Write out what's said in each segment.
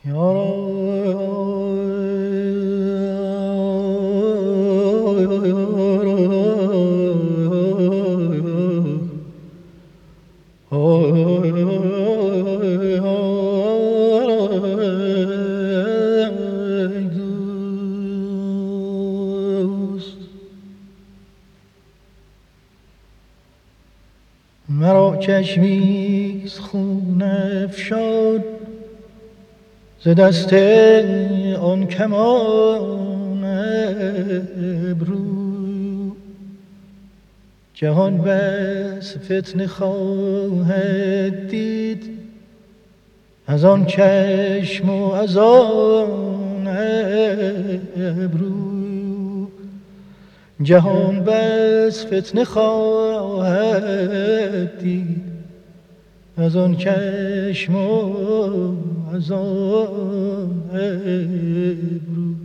مرا چشمیز خون افشان ز دست آن کمان ابرو. جهان بس فتنه خواهد دید از آن چشم و از آن ابرو. جهان بس فتنه خواهد دید از آن چشم و از آن ابرو.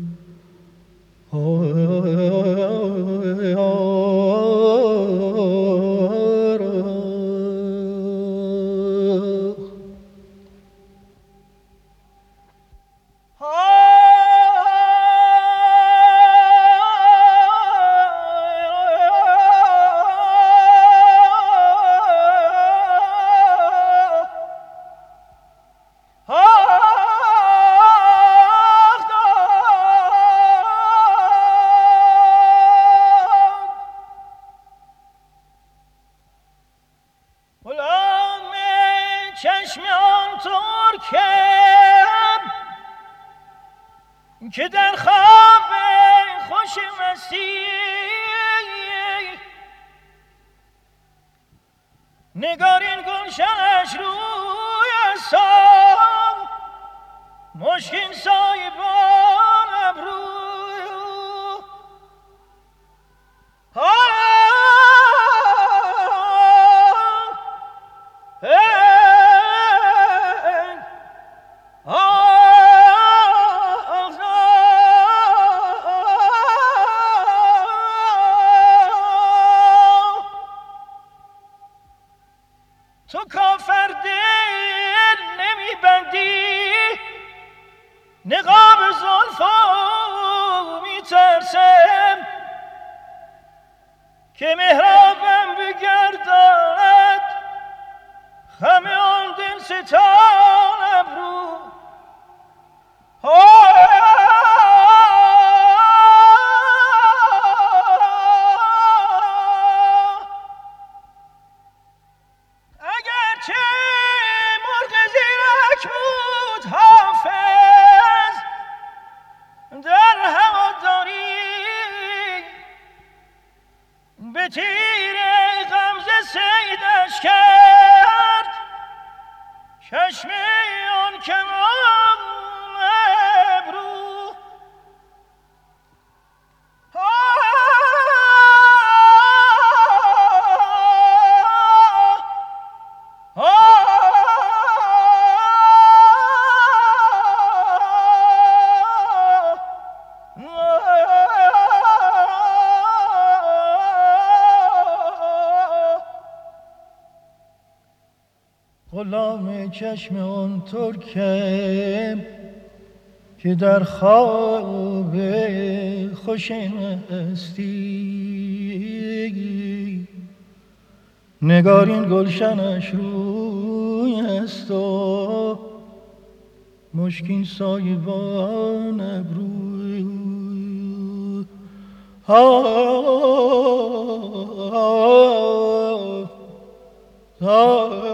که در خواب خوش مستی نگارین گلشنش روی سام مشکین سایبان ابرو. تو کافر دل نمیبندی نقاب زلفو میترسم که محرابم بگرداند خم آن دل ستان ابرو. به تیر غمزه صیدش کرد چشم آن کمان ابرو. غلام چشم آن ترکم که در خواب خوش مستی نگارین گلشنش روی است و مشکین سایبان ابرو.